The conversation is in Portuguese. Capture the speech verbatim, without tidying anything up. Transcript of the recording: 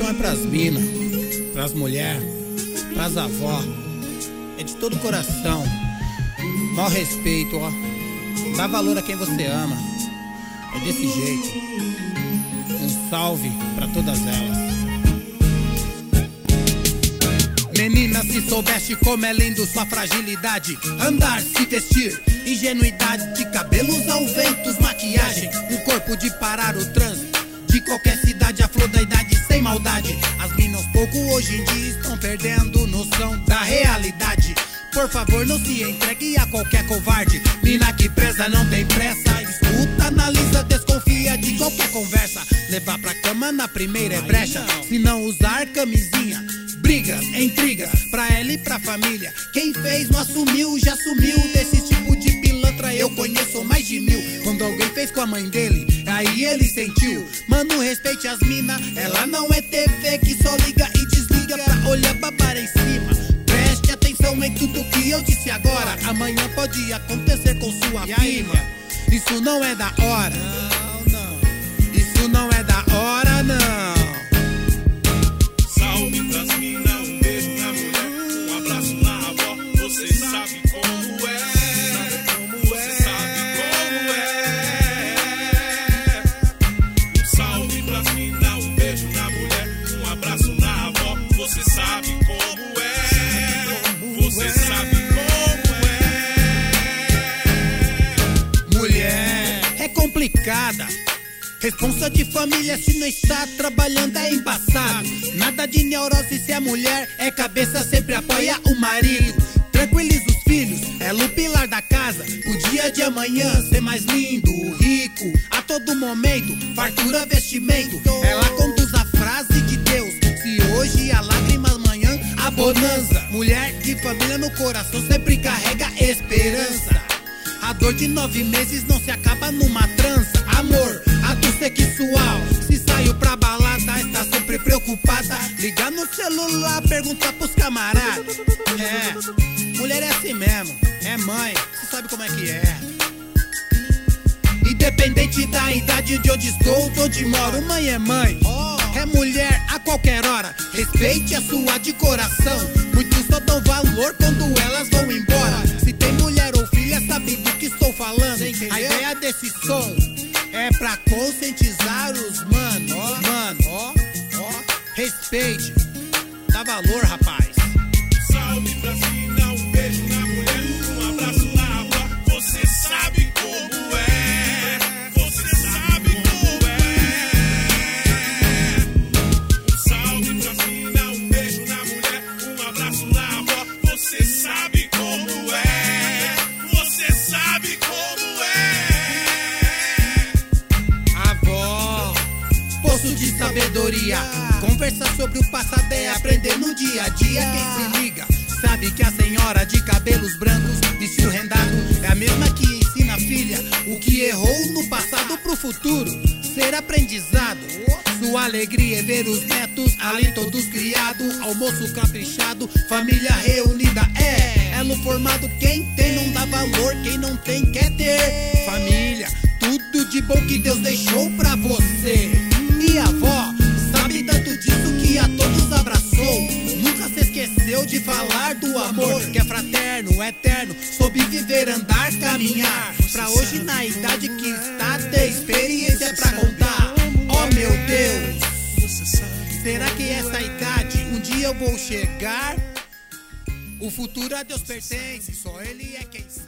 é pras minas, pras mulheres, pras avós. É de todo o coração. Maior respeito, ó. Dá valor a quem você ama. É desse jeito. Um salve pra todas elas. Menina, se soubesse como é lindo sua fragilidade, andar, se vestir, ingenuidade, de cabelos ao ventos, maquiagem, um corpo de parar o trânsito de qualquer cidade, a flor da idade sem maldade. As minas pouco hoje em dia estão perdendo noção da realidade. Por favor, não se entregue a qualquer covarde. Mina que presa não tem pressa. Escuta, analisa, desconfia de qualquer conversa. Levar pra cama na primeira é brecha. Se não usar camisinha, brigas, intrigas, pra ela e pra família. Quem fez não assumiu, já sumiu. Desse tipo de pilantra eu conheço mais de mil. Quando alguém fez com a mãe dele, aí ele sentiu. Mano, respeite as mina. Ela não é T V que só liga e desliga pra olhar babar em cima. Preste atenção em tudo que eu disse agora. Amanhã pode acontecer com sua filha. Isso não é da hora. Não, não. Isso não é da hora, não. Salve pras mina, um beijo na mulher, um abraço na avó. Você sabe como é. Você sabe como é. Um salve pras mina, um beijo na mulher, um abraço na avó. Você sabe como é. Você sabe como é. Mulher é complicada. Responsa de família, se não está trabalhando é embaçado. Nada de neurose se a mulher é cabeça, sempre apoia o marido. Tranquiliza os filhos, ela o pilar da casa. O dia de amanhã ser mais lindo, rico, a todo momento, fartura, vestimento. Ela conduz a frase de Deus. Se hoje a lágrima, amanhã a bonança. Mulher de família no coração sempre carrega esperança. A dor de nove meses não se acaba numa trança. Amor, ato sexual. Se saiu pra balada, está sempre preocupada. Ligar no celular, perguntar pros camaradas. É, mulher é assim mesmo. É mãe, você sabe como é que é. Independente da idade de onde estou, de onde moro, mãe é mãe. É mulher a qualquer hora. Respeite a sua de coração. Muitos só dão valor quando elas vão embora. Se tem mulher ou filha, sabe do que estou falando. A ideia desse som é pra conscientizar os manos. Mano, ó, ó, respeite. Dá valor, rapaz. Salve pra mina, um beijo na mulher, um abraço na avó. Você sabe como é. Você sabe como é. Um salve pra mina, um beijo na mulher, um abraço na avó. Você sabe como é. Você sabe como é. Avó, poço de sabedoria. Conversar sobre o passado é aprender no dia a dia. Quem se liga sabe que a senhora de cabelos brancos, vestido rendado, é a mesma que ensina a filha o que errou no passado pro futuro ser aprendizado. Sua alegria é ver os netos ali todos criados, almoço caprichado, família reunida. É elo formado, quem tem não dá valor, quem não tem quer ter. Família, tudo de bom que Deus deixou pra você. E a avó sabe tanto disso que a todos abraçou. Nunca se esqueceu de falar do amor, que é fraterno, eterno, soube viver, andar, caminhar. Pra hoje na idade que está, ter experiência pra contar. Oh meu Deus, será que essa idade um dia eu vou chegar? O futuro a Deus pertence, só Ele é quem sabe.